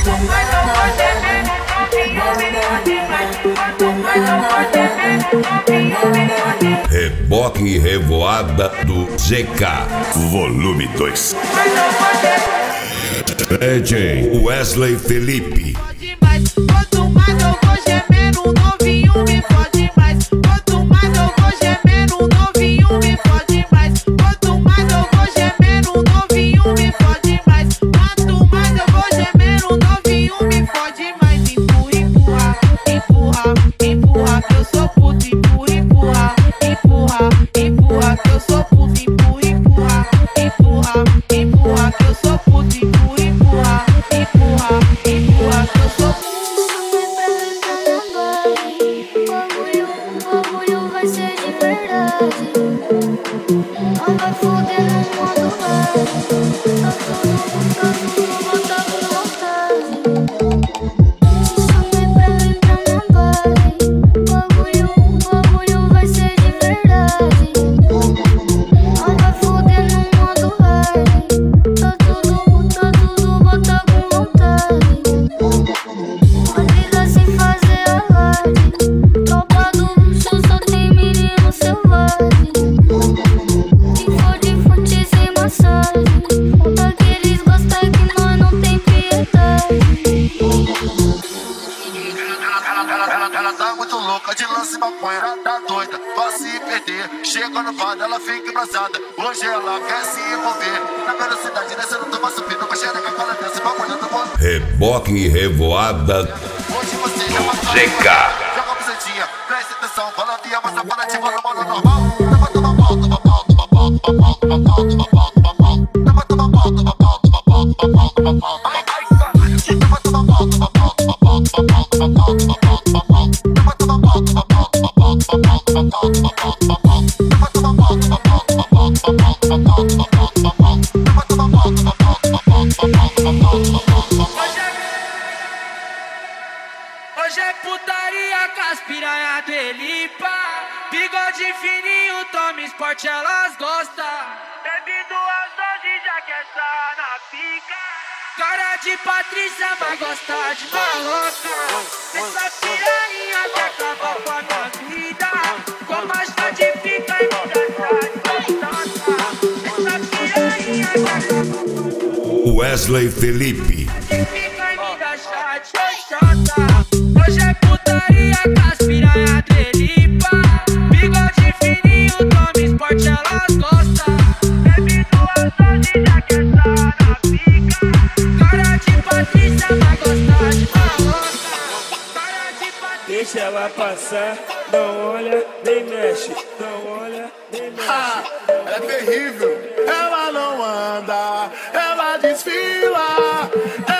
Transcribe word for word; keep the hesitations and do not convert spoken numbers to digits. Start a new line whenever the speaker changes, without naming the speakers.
Reboque e Revoada do Z K, volume dois. D J Wesley Felipe.
Quanto mais eu vou gemendo, o novinho me fode mais. Quanto mais eu vou gemendo, o novinho me fode mais. Quanto mais eu vou gemendo, o novinho me fode mais. Quanto mais eu vou gemendo, o novinho me fode mais. Empurra, empurra, empurra, empurra, que eu sou puto. Empurra, empurra, empurra, empurra, que eu sou puto. Empurra, empurra, empurra, empurra, que eu sou puto. Empurra, empurra, empurra, empurra, que eu sou puto.
Não vai foder no modo leve. Tá tudo, tá tudo botado com vontade. Se some pra entrar na base, o bagulho, o bagulho vai ser de verdade. Não vai foder no modo leve. Tá tudo, tá tudo botado com vontade. A vida sem fazer alarde. Tropa do luxo só tem menino selvagem.
Ela tá muito louca de lance maconheira, tá doida, vai se perder. Chega no bar, ela fica embraçada. Hoje ela quer se envolver. Na velocidade descendo, toma subindo com a xereca, ela desce, bagulhando o mundo.
Reboque e Revoada
Hoje você já passou.
Z K.
Joga a bucetinha, presta atenção, fala via, mas a fala tipo no modo normal. Toma, toma pau, toma pau, toma pau, toma pau, toma pau, toma pau, toma pau. Toma, toma pau, toma pau, toma pau, toma pau, toma pau. Toma, toma pau, toma pau, toma pau, toma pau, toma pau, toma pau, toma pau.
Hoje é putaria com as piranha do Elipa. Bigode fininho, toma esporte, elas gostam. Bebido às doze já quer estar na pica. Cara de Patrícia, mas gosta de maloca. Essa piranha quer acabar com a minha vida. Com mais de pica e me dá de essa piranha quer acabar com a minha vida.
Wesley Felipe.
Hoje é putaria com as piranha do Elipa. Bigode fininho, toma esporte, elas gostam. Bebido às doze já quer estar na pica. Cara de Patrícia, mas gosta de maloca. Cara de Patrícia.
Deixa ela passar, não olha, nem mexe. Não olha, nem mexe.
Ah, ela é terrível. Ela não anda, ela desfila.